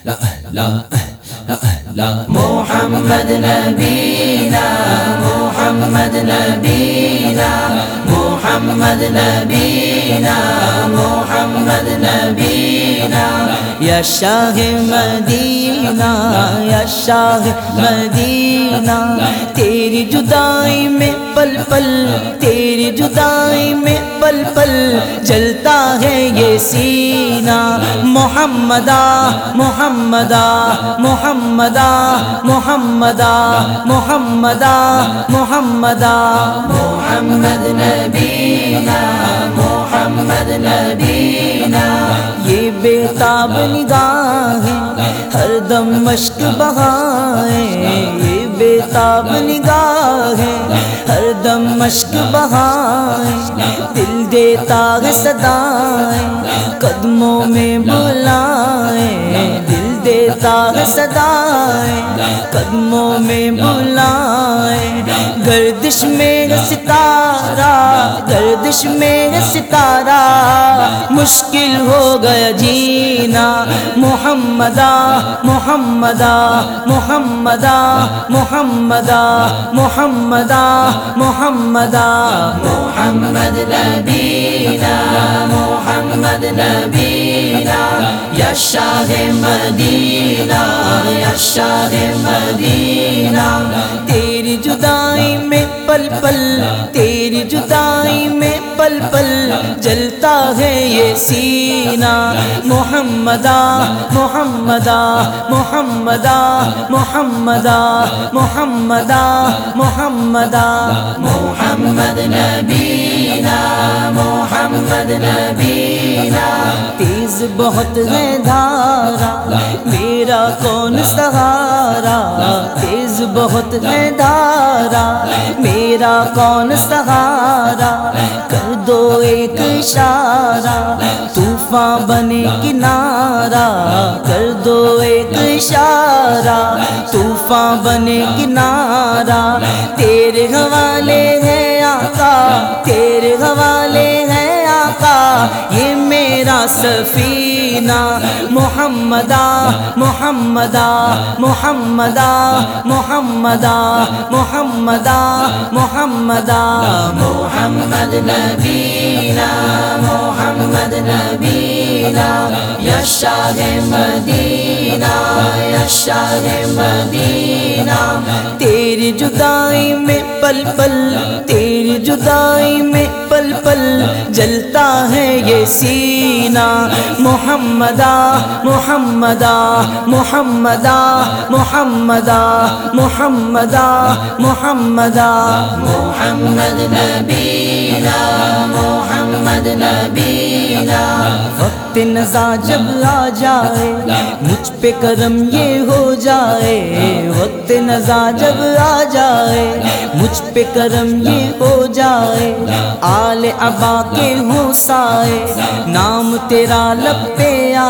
محمد نبینا محمد نبینا محمد نبینا محمد نبینا یا شاہ مدینہ یا شاہ مدینہ تیری جدائی میں پل پل تیری جدائی میں پل پل جلتا ہے یہ سینہ محمدہ محمدہ محمدہ محمدہ محمدہ محمدہ محمد نبینا محمد نبینا یہ بےتاب نگاہیں ہر دم مشک بہائیں یہ بےتاب نگاہیں ہر دم مشک بہائیں دل دیتا ہے صدائیں قدموں میں بلائیں دل دیتا ہے صدائیں قدموں میں بلائیں گردش میں ستارہ گردش میں ستارہ مشکل ہو گیا جینا محمدہ محمدہ محمدہ محمدہ محمدہ محمدہ محمد نبینا محمد نبینا یا شاہ مدینہ یا شاہ مدینہ تیری جدائی میں پل پل تیری جدائی میں پل پل جلتا ہے یہ سینہ محمدہ محمدہ محمدہ محمدہ محمدہ محمدہ محمد نبینا محمد نبینا تیز بہت ہے دھارا میرا کون سہارا تیز بہت ہے دھارا میرا کون سہارا کر دو ایک اشارہ طوفان بنے کنارہ کر دو ایک اشارہ طوفان بنے کنارہ تیرے حوالے ہے آقا تیرے حوالے ہے آقا یہ میرا سفینہ محمدہ محمدہ محمدہ محمدہ محمدہ محمدہ محمد نبینا محمد نبینا یا شاہ مدینہ یا شاہ مدینہ تیری جدائی میں پل پل تیری جدائی میں پل پل جلتا ہے یہ سینہ محمدہ محمدہ محمدہ محمدہ محمدہ محمدہ محمد نبینا محمد نبینا وقت نزا جب آ جائے مجھ پہ کرم یہ ہو جائے وقت نزا جب آ جائے مجھ پہ کرم یہ ہو جائے آل عبا کے ہوں سائے نام تیرا لب پہ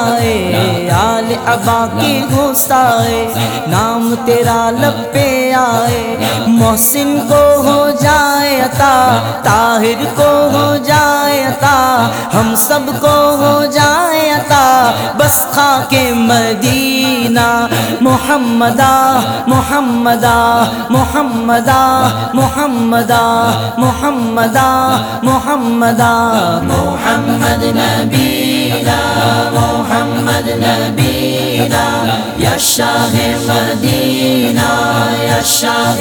آئے آل عبا کے ہوں سائے نام تیرا لب پہ آئے محسن کو ہو جائے عطا طاہر کو ہو جائے عطا ہم سب کو ہو جائے عطا بس خاک مدینہ محمدہ محمدہ محمدہ محمدہ محمدہ محمدہ محمد نبینا محمد نبینا یا شاہ مدینہ یا شاہ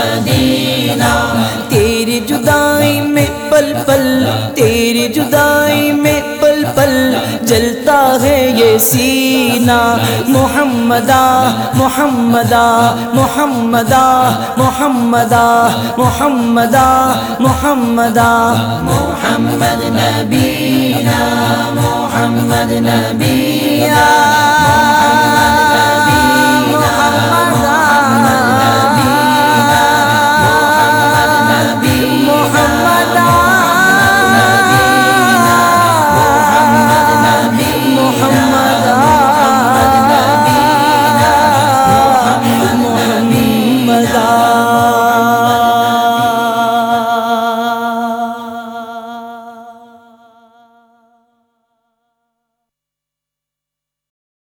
مدینہ تیری جدائی میں پل پل تیری جدائی میں پل پل جلتا ہے یہ سینہ محمدہ محمدہ محمدہ محمدہ محمدہ محمدہ محمد نبینا محمد نبینا